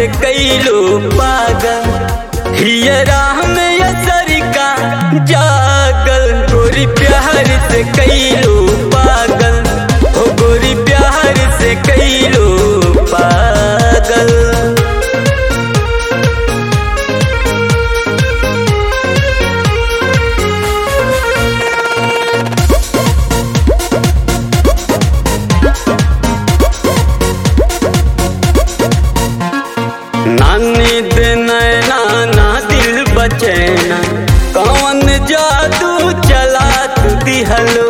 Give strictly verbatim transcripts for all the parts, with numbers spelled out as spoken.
कैलो पागल हियरा में असर का जागल गोरी प्यार से कैलो पागल हो गोरी प्यार से कैलो पागल। नानी देना ना दिल बचैना कौन जादू चला तू दिहलो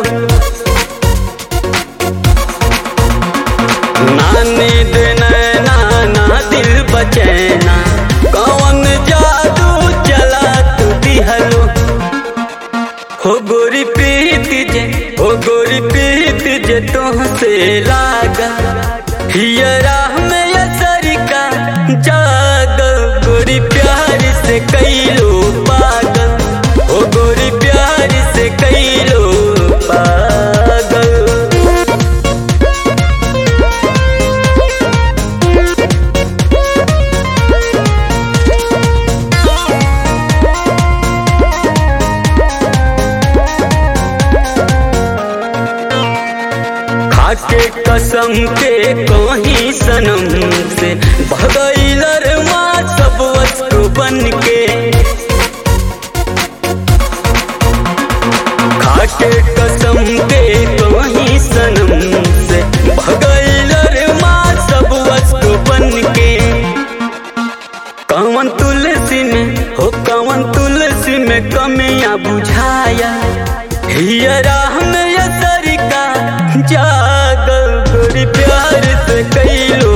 नानी देना ना दिल बचैना कौन जादू चला तू दिहलो हो गोरी प्रीति जे हो गोरी प्रीति जे तुमसे लागा हियरा में असर का जागल गोरी प्यार से कैलो पागल ओ गोरी प्यार से कैलो पागल। खाके कसम के कहीं सनम से भगैलर माँ सब वस्तु बन के खाके कसम के कहीं सनम से भगैलर माँ सब वस्तु बन के कौन तुलसी में हो कौन तुलसी में कमियां बुझाया हियरा में असर का जागल गोरी प्यार से कैलो